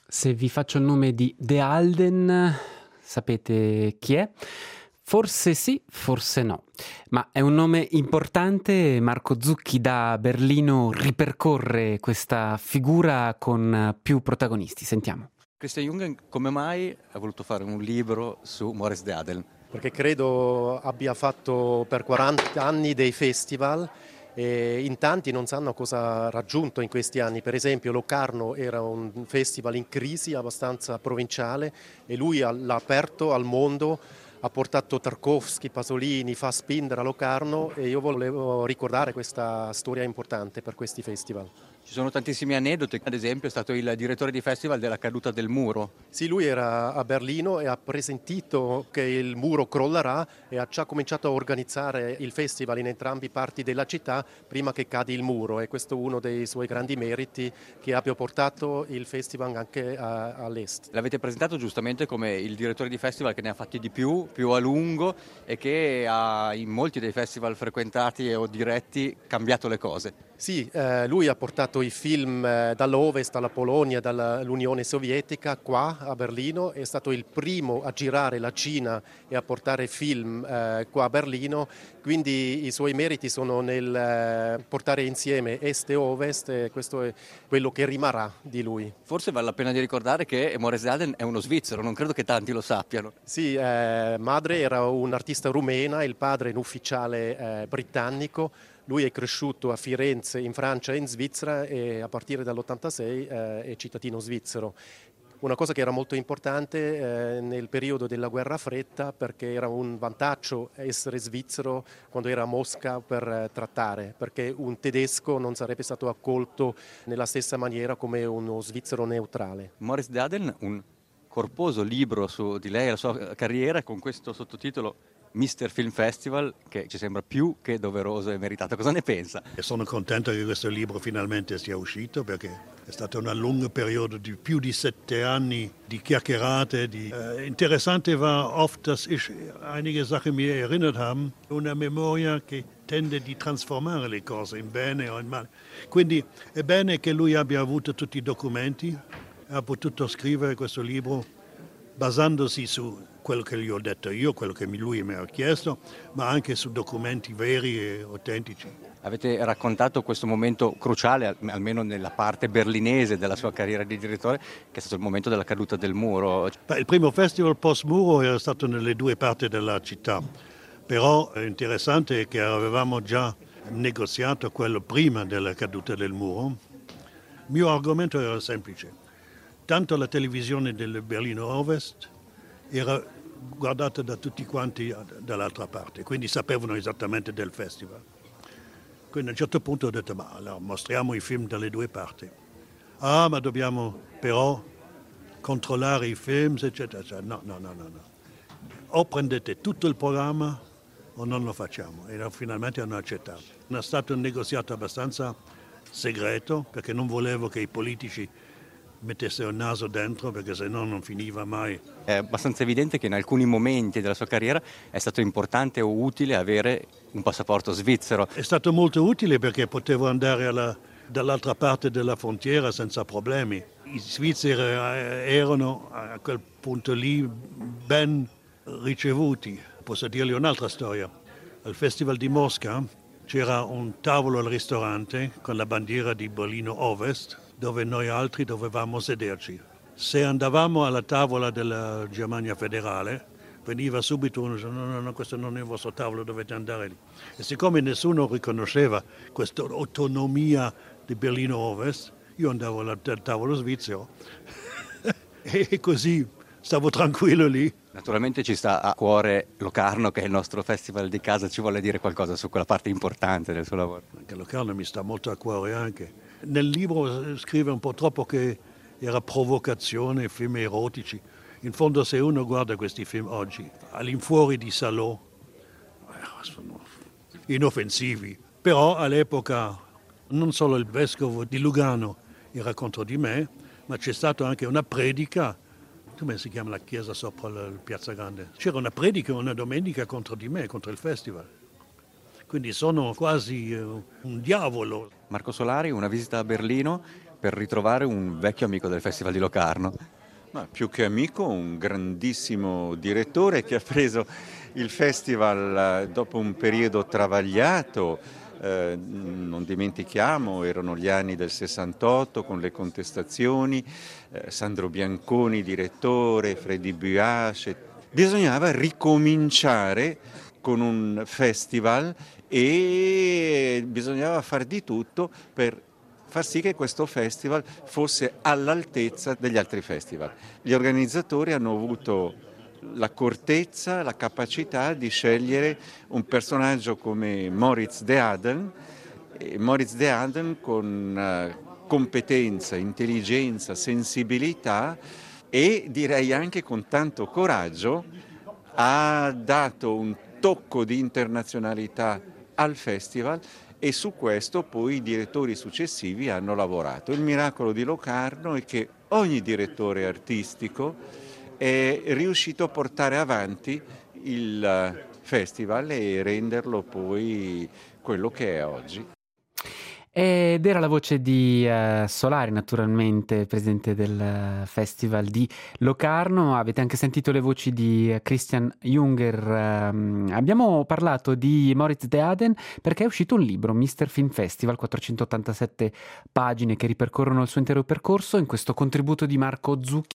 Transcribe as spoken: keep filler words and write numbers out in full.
Se vi faccio il nome di De Alden, sapete chi è? Forse sì, forse no. Ma è un nome importante. Marco Zucchi da Berlino ripercorre questa figura con più protagonisti. Sentiamo. Christian Jungen, come mai ha voluto fare un libro su Maurice De Adel? Perché credo abbia fatto per quaranta anni dei festival e in tanti non sanno cosa ha raggiunto in questi anni. Per esempio Locarno era un festival in crisi abbastanza provinciale e lui l'ha aperto al mondo, ha portato Tarkovsky, Pasolini, Fassbinder a Locarno e io volevo ricordare questa storia importante per questi festival. Ci sono tantissimi aneddoti, ad esempio è stato il direttore di festival della caduta del muro. Sì, lui era a Berlino e ha presentito che il muro crollerà e ha già cominciato a organizzare il festival in entrambi parti della città prima che cadi il muro, e questo è uno dei suoi grandi meriti, che abbia portato il festival anche a, all'est. L'avete presentato giustamente come il direttore di festival che ne ha fatti di più, più a lungo, e che ha in molti dei festival frequentati o diretti cambiato le cose. Sì, eh, lui ha portato i film eh, dall'Ovest alla Polonia, dall'Unione Sovietica, qua a Berlino, è stato il primo a girare la Cina e a portare film eh, qua a Berlino, quindi i suoi meriti sono nel eh, portare insieme Est e Ovest, e questo è quello che rimarrà di lui. Forse vale la pena di ricordare che Maurice De Adel è uno svizzero, non credo che tanti lo sappiano. Sì, eh, madre era un'artista rumena, il padre è un ufficiale eh, britannico. Lui è cresciuto a Firenze, in Francia e in Svizzera, e a partire dall'ottantasei eh, è cittadino svizzero. Una cosa che era molto importante eh, nel periodo della guerra fredda, perché era un vantaggio essere svizzero quando era a Mosca per eh, trattare, perché un tedesco non sarebbe stato accolto nella stessa maniera come uno svizzero neutrale. Maurice De Adel, un corposo libro su di lei e la sua carriera con questo sottotitolo mister Film Festival, che ci sembra più che doveroso e meritato. Cosa ne pensa? E sono contento che questo libro finalmente sia uscito, perché è stato un lungo periodo di più di sette anni di chiacchierate. Di, äh, interessante war oft, dass ich einige Sachen mir erinnert haben, una memoria che tende di trasformare le cose in bene o in male. Quindi è bene che lui abbia avuto tutti i documenti, ha potuto scrivere questo libro basandosi su quello che gli ho detto io, quello che lui mi ha chiesto, ma anche su documenti veri e autentici. Avete raccontato questo momento cruciale, almeno nella parte berlinese della sua carriera di direttore, che è stato il momento della caduta del muro. Il primo festival post-muro era stato nelle due parti della città, però è interessante che avevamo già negoziato quello prima della caduta del muro. Il mio argomento era semplice. Tanto la televisione del Berlino Ovest era guardata da tutti quanti dall'altra parte, quindi sapevano esattamente del festival. Quindi a un certo punto ho detto, ma allora mostriamo i film dalle due parti. Ah, ma dobbiamo però controllare i film, eccetera, eccetera. No, no, no, no, no. O prendete tutto il programma o non lo facciamo. E finalmente hanno accettato. È stato un negoziato abbastanza segreto, perché non volevo che i politici mettessero il naso dentro, perché se no non finiva mai. È abbastanza evidente che in alcuni momenti della sua carriera è stato importante o utile avere un passaporto svizzero. È stato molto utile perché potevo andare alla, dall'altra parte della frontiera senza problemi. I svizzeri erano a quel punto lì ben ricevuti. Posso dirgli un'altra storia. Al Festival di Mosca c'era un tavolo al ristorante con la bandiera di Berlino Ovest, dove noi altri dovevamo sederci. Se andavamo alla tavola della Germania federale, veniva subito uno e diceva, no, no, no, questo non è il vostro tavolo, dovete andare lì. E siccome nessuno riconosceva questa autonomia di Berlino Ovest, io andavo al tavolo svizzero e così stavo tranquillo lì. Naturalmente ci sta a cuore Locarno, che è il nostro festival di casa. Ci vuole dire qualcosa su quella parte importante del suo lavoro? Anche Locarno mi sta molto a cuore anche. Nel libro scrive un po' troppo che era provocazione, film erotici. In fondo se uno guarda questi film oggi, all'infuori di Salò, sono inoffensivi. Però all'epoca non solo il vescovo di Lugano era contro di me, ma c'è stata anche una predica, come si chiama la chiesa sopra la Piazza Grande? C'era una predica una domenica contro di me, contro il festival. Quindi sono quasi uh, un diavolo. Marco Solari, una visita a Berlino per ritrovare un vecchio amico del Festival di Locarno. Ma più che amico, un grandissimo direttore che ha preso il festival dopo un periodo travagliato. Eh, non dimentichiamo, erano gli anni del sessantotto con le contestazioni, eh, Sandro Bianconi direttore, Freddy Buache. Bisognava ricominciare con un festival e bisognava fare di tutto per far sì che questo festival fosse all'altezza degli altri festival. Gli organizzatori hanno avuto l'accortezza, la capacità di scegliere un personaggio come Moritz de Aden, e Moritz de Aden con uh, competenza, intelligenza, sensibilità e direi anche con tanto coraggio ha dato un tocco di internazionalità al festival e su questo poi i direttori successivi hanno lavorato. Il miracolo di Locarno è che ogni direttore artistico è riuscito a portare avanti il festival e renderlo poi quello che è oggi. Ed era la voce di uh, Solari, naturalmente, presidente del Festival di Locarno. Avete anche sentito le voci di Christian Junger. Um, abbiamo parlato di Moritz de Aden perché è uscito un libro, mister Film Festival, quattrocentottantasette pagine che ripercorrono il suo intero percorso. In questo contributo di Marco Zucchi